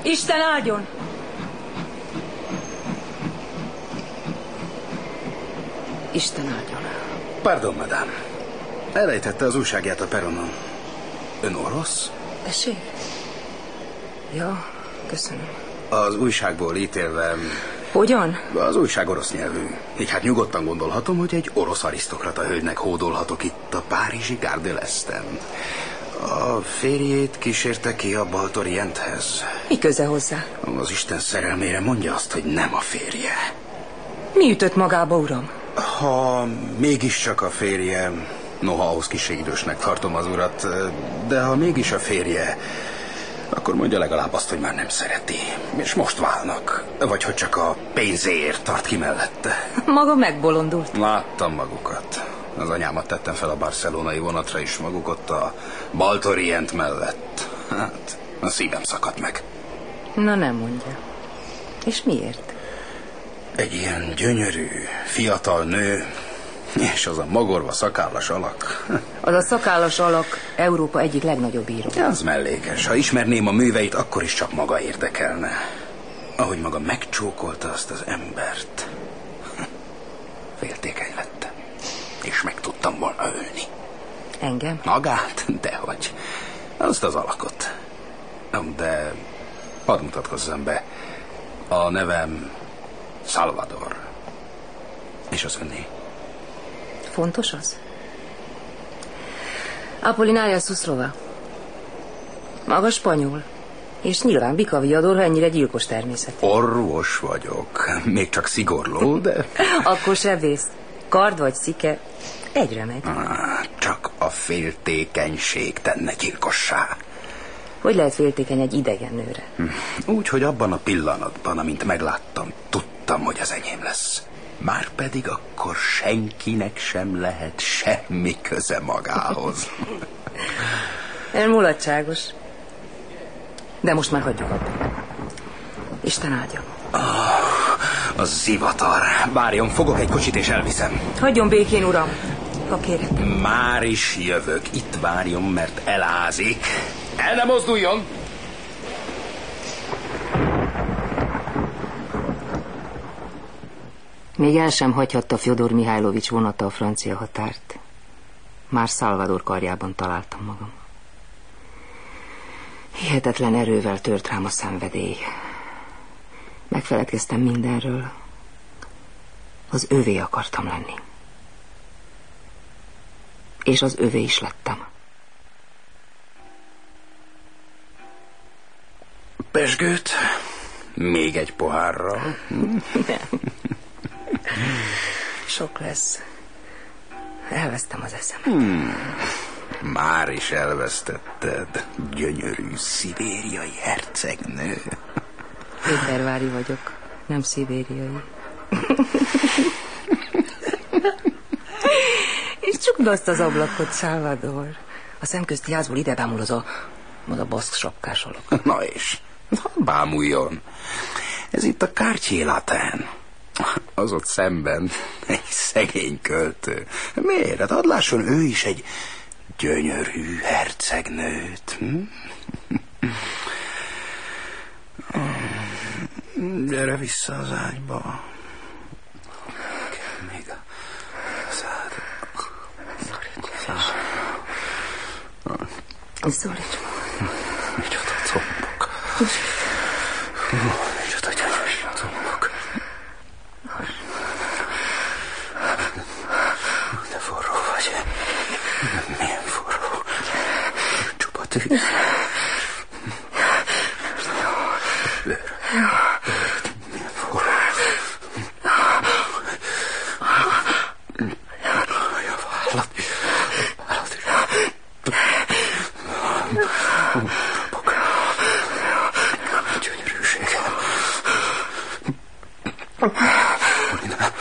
Isten áldjon! Isten áldjon. Pardon, madame. Elejtette az újságját a peronon. Ön orosz? Tessék? Ja, köszönöm. Az újságból ítélve... Hogyan? Az újság orosz nyelvű. Így hát nyugodtan gondolhatom, hogy egy orosz arisztokrata hölgynek hódolhatok itt a párizsi Gare de l'Esten. A férjét kísérte ki a Baltorienthez. Mi köze hozzá? Az Isten szerelmére mondja azt, hogy nem a férje. Mi ütött magába, uram? Ha mégiscsak a férje, noha ahhoz kissé idősnek tartom az urat, de ha mégis a férje, akkor mondja legalább azt, hogy már nem szereti. És most válnak. Vagy hogy csak a pénzéért tart ki mellette. Maga megbolondult. Láttam magukat. Az anyámat tettem fel a barcelonai vonatra is, maguk ott a Baltorient mellett. Hát, a szívem szakadt meg. Na, nem mondja. És miért? Egy ilyen gyönyörű, fiatal nő, és az a magorva szakállas alak. Az a szakállas alak Európa egyik legnagyobb író. Az mellékes. Ha ismerném a műveit, akkor is csak maga érdekelne. Ahogy maga megcsókolta azt az embert. Féltékeny lettem. És meg tudtam volna ölni. Engem? Magát? Dehogy. Azt az alakot. De hadd mutatkozzam be. A nevem Salvador. És az önné? Fontos az? Apolinária Szuszlova. Maga spanyol. És nyilván bikaviador, ha ennyire gyilkos természet. Orvos vagyok. Még csak szigorló, de... Akkor sebész. Kard vagy szike, egyre megy. Csak a féltékenység tenne gyilkossá. Hogy lehet féltékeny egy idegen nőre? Úgy, hogy abban a pillanatban, amint megláttam, tudtam, hogy az enyém lesz. Márpedig akkor senkinek sem lehet semmi köze magához. Ön mulatságos. De most már hagyjuk abba. Isten áldja. A zivatar. Várjon, fogok egy kocsit és elviszem. Hagyjon békén, uram, ha kérek. Már is jövök. Itt várjon, mert elázik. El ne mozduljon! Még el sem hagyhatta Fjodor Mihajlovics vonata a francia határt. Már Salvador karjában találtam magam. Hihetetlen erővel tört rám a szenvedély. Megfeledkeztem mindenről. Az övé akartam lenni. És az övé is lettem. Pezsgőt? Még egy pohárral? Nem. Sok lesz. Elvesztem az eszem. Már is elvesztetted, gyönyörű szibériai hercegnő. Pétervári vagyok, nem szibériai. És csukd azt az ablakot, Salvador. A szemközti házból ide bámul az a baszk sapkás alak. Na és? Bámuljon. Ez itt a Quartier Latin. Az ott szemben egy szegény költő. Miért? Hát hadd lásson ő is egy gyönyörű hercegnőt. Gyere vissza az ágyba. Kell még a szád. Szólíts. Micsoda combok. Micsoda gyönyörű combok. De forró vagy. Milyen forró. Csupa tűz. Milyen forró. Gyönyörűségem. Polina.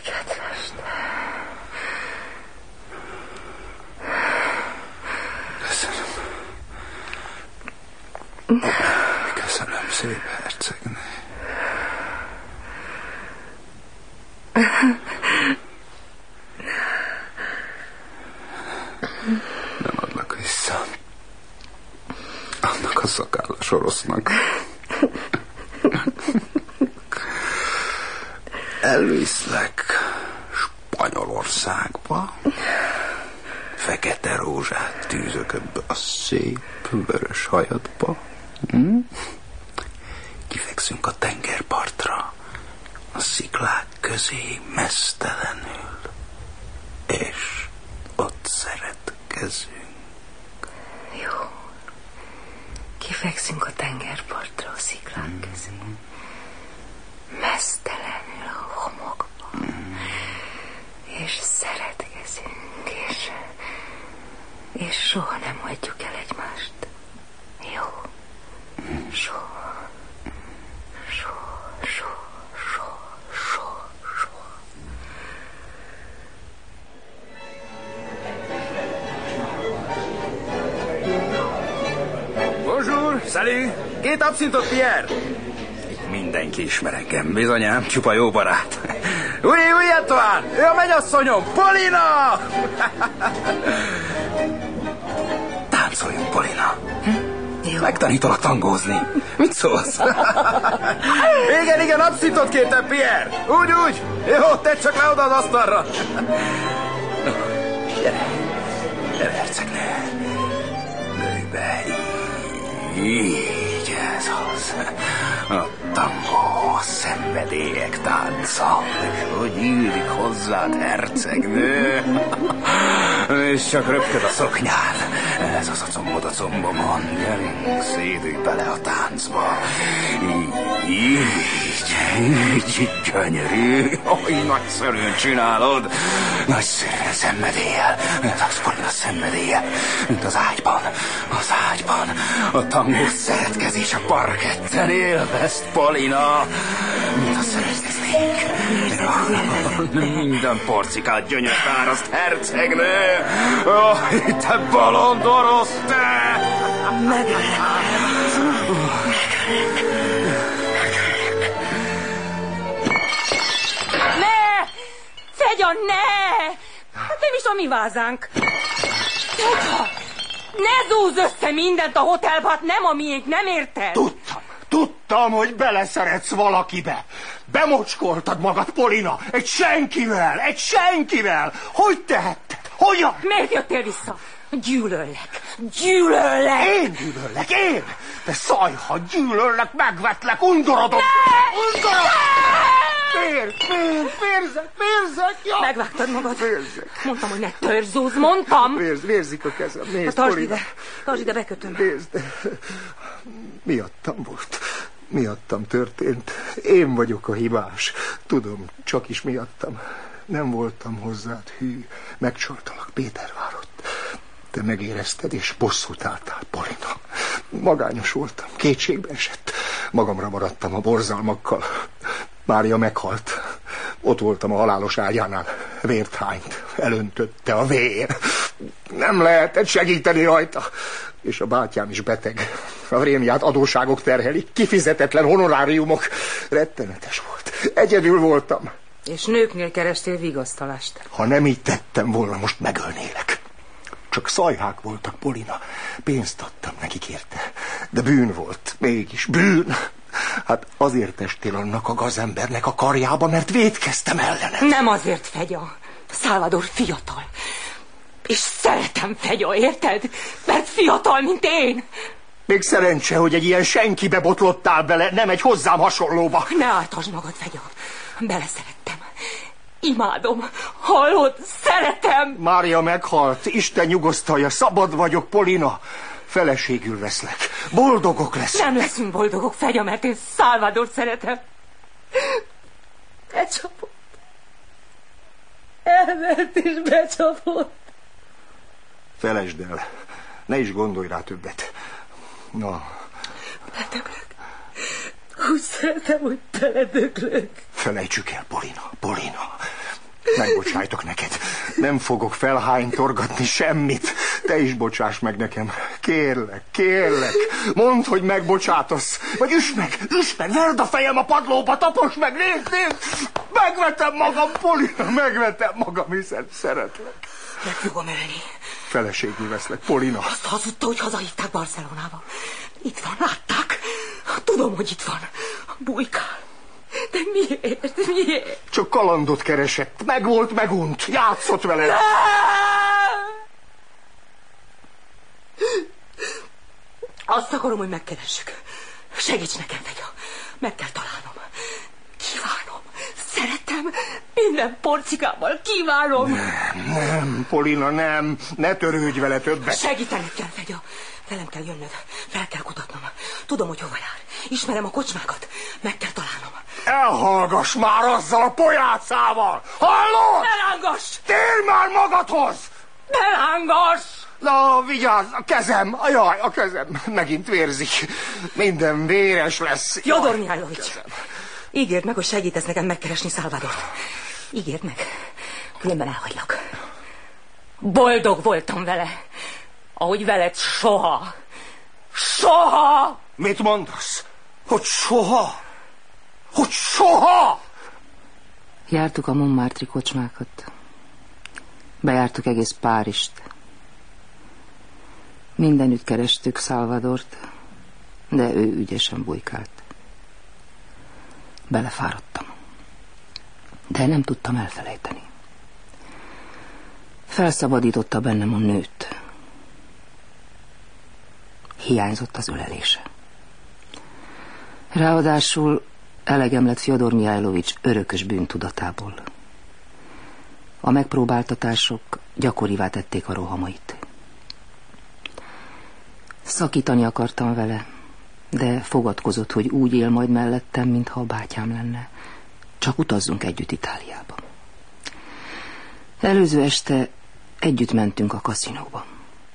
kedves. Köszönöm szép hercegnő. Nem adlak vissza. Annak a szakállas orosznak. Elviszlek Spanyolországba. Fekete rózsát tűzök ebbe a szép vörös hajadba. Kifekszünk a tengerpartra, a sziklák közé meztelenül, és ott szeretkezünk. Jó. Kifekszünk a tengerpartra, a sziklák közé. Meztelenül a homokba. És szeretkezünk, és soha nem hagyjuk el egymást. Jó? Soha. Soha, soha, soha, soha, soha. Bonjour, salut! Két abszintot, Pierre! Mindenki ismer engem, bizonyám, csupa jó barát. Új, Antoine! Ő a mennyasszonyom, Polina! Táncoljunk, Polina. Megtanítalak tangózni. Mit szólsz? Igen, abszintot kértem, Pierre. Úgy. Jó, tedd csak le oda az asztalra. Gyere, hercegnő. Nőj be. Így ez az. A tangó, a szenvedélyek tánca. És hogy illik hozzád, hercegnő? És csak röpköd a szoknyád. Ez az a combod a combomon. Gyerünk, szédülj bele a táncba. Így, gyönyörű. Oly, nagyszerűen csinálod. Nagyszerűen szenvedéllyel. Ez Polina szenvedélye. Mint az ágyban. A tangó szeretkezés a parketten. Élvezd, Polina. Mint a szeretkeznénk. Minden porcikát gyönyörfáraszt, hercegnő. Te bolond orosz, te! Ne! Fegya, ne! Hát nem is a mi vázánk. Fegya! Ne zúzz össze mindent a hotelba, hát nem a miénk, nem érted? Tudtam, hogy beleszeretsz valakibe. Bemocskoltad magad, Polina, egy senkivel. Hogy tehetted? Hogyan? Miért jöttél vissza? Gyűlöllek. Én gyűlöllek, én? De szajha, gyűlöllek, megvetlek, undorodok. Vérzek, ja. Megvágtad magad. Vérzek. Mondtam, hogy ne törzsúzz, mondtam. Vérzik a kezem, nézd, Tartsd ide, bekötöm. Nézd, miattam volt. Miattam történt. Én vagyok a hibás. Tudom, csak is miattam. Nem voltam hozzád hű. Megcsaltalak Pétervárot. Te megérezted, és bosszút álltál, Polina. Magányos voltam, kétségbe esett. Magamra maradtam a borzalmakkal. Mária meghalt. Ott voltam a halálos ágyánál. Vért hányt. Elöntötte a vér. Nem lehetett segíteni rajta. És a bátyám is beteg. A rémját adósságok terhelik. Kifizetetlen honoráriumok. Rettenetes volt. Egyedül voltam. És nőknél kerestél vigasztalást. Ha nem így tettem volna, most megölnélek. Csak szajhák voltak, Polina. Pénzt adtam nekik érte. De bűn volt. Mégis bűn. Hát azért estél annak a gazembernek a karjába, mert vétkeztem ellened. Nem azért, Fegya. Salvador fiatal. És szeretem, Fegya, érted? Mert fiatal, mint én. Még szerencse, hogy egy ilyen senkibe botlottál bele, nem egy hozzám hasonlóba. Ne áltasd magad, Fegya. Beleszerettem. Imádom. Hallod? Szeretem. Mária meghalt. Isten nyugosztalja. Szabad vagyok, Polina. Feleségül veszlek. Boldogok leszünk. Nem leszünk boldogok, Fegya, mert én Salvadort szeretem. Becsapott. Elvert és becsapott. Felejtsd el. Ne is gondolj rá többet. Na. Beledöglök. Úgy szeretem, hogy beledöglök. Felejtsük el, Polina. Megbocsájtok neked. Nem fogok felhánytorgatni semmit. Te is bocsáss meg nekem. Kérlek. Mondd, hogy megbocsátasz. Vagy üsd meg, verd a fejem a padlóba, taposd meg, nézd. Megvetem magam, Polina, megvetem magam, hiszen szeretlek. Meg fogom ölni. Feleségül veszlek, Polina. Azt hazudta, hogy hazahívták Barcelonába. Itt van, látták? Tudom, hogy itt van. Bujkál. De miért? Csak kalandot keresett. Megunt. Játszott vele. Azt akarom, hogy megkeressük. Segíts nekem, Fegya. Meg kell találnom. Kívánom. Szeretem. Minden porcikával kívánom. Nem, Polina, nem. Ne törődj vele többet. Segítened kell, Fegya. Velem kell jönnöd. Fel kell kutatnom. Tudom, hogy hova jár. Ismerem a kocsmákat. Meg kell találnom. Elhallgass már azzal a pojácával! Hallod? Ne rángass! Térj már magadhoz! Ne rángass! Na, vigyázz, a kezem, a kezem megint vérzik. Minden véres lesz. Fyodor Mihálylovics, ígérd meg, hogy segítesz nekem megkeresni Salvadort. Ígérd meg, különben elhagylak. Boldog voltam vele, ahogy veled soha. Soha! Mit mondasz? Hogy soha? Hogy soha? Jártuk a Montmartre-i kocsmákat. Bejártuk egész Párizst. Mindenütt kerestük Salvadort, de ő ügyesen bujkált. Belefáradtam. De nem tudtam elfelejteni. Felszabadította bennem a nőt. Hiányzott az ölelése. Ráadásul elegem lett Fyodor Mihálylovics örökös bűntudatából. A megpróbáltatások gyakorivá tették a rohamait. Szakítani akartam vele, de fogadkozott, hogy úgy él majd mellettem, mintha a bátyám lenne. Csak utazzunk együtt Itáliába. Előző este együtt mentünk a kaszinóba.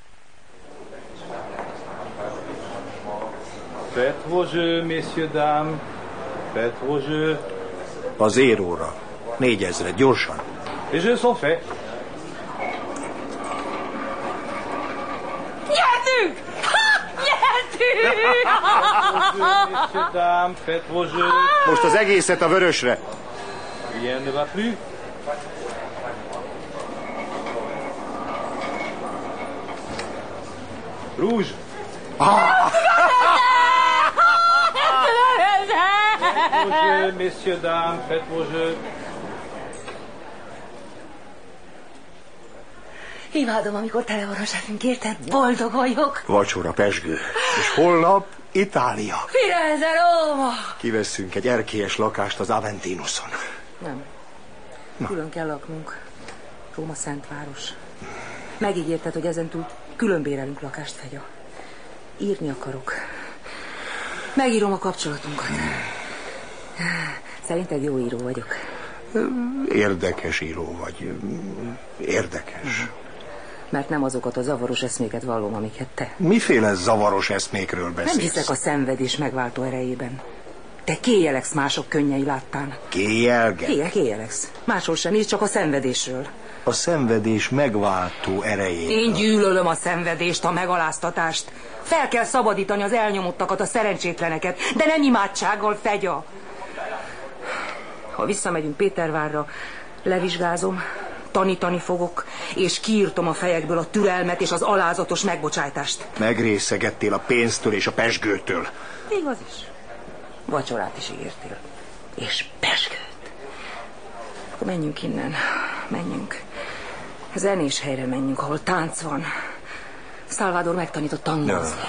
Faites vos jeux, messieurs, dames. Faites vos jeux. Az éróra. 4000, gyorsan. Les jeux sont faits. Nyertünk! Nyertünk! Messieurs, dames, faites vos jeux. Most az egészet a vörösre. Rien ne va plus. Rouge. Faites vos jeux, messieurs, dames, faites vos jeux. Imádom, amikor tele van a zsebünk, érted? Boldog vagyok. Vacsora, pezsgő. És holnap Itália. Firenze, Róma! Kivesszünk egy erkélyes lakást az Aventinuson. Nem. Külön kell laknunk. Róma szentváros. Megígérted, hogy ezentúl külön bérelünk lakást, Fegya. Írni akarok. Megírom a kapcsolatunkat. Szerinted jó író vagyok? Érdekes író vagy. Érdekes. Mert nem azokat a zavaros eszméket vallom, amiket te. Miféle zavaros eszmékről beszélsz? Nem hiszek a szenvedés megváltó erejében. Te kéjeleksz mások könnyei láttán. Kéjelget? Kéjeleksz. Másról sem ír, csak a szenvedésről. A szenvedés megváltó erejét. Én gyűlölöm a szenvedést, a megaláztatást. Fel kell szabadítani az elnyomottakat, a szerencsétleneket, de nem imádsággal, Fegya. Ha visszamegyünk Pétervárra, levizsgázom, tanítani fogok, és kiírtom a fejekből a türelmet és az alázatos megbocsájtást. Megrészegettél a pénztől és a pezsgőtől. Igaz is. Vacsorát is ígértél. És pezsgőt. Akkor menjünk innen. Menjünk. Zenés helyre menjünk, ahol tánc van. Salvador megtanított tangozni.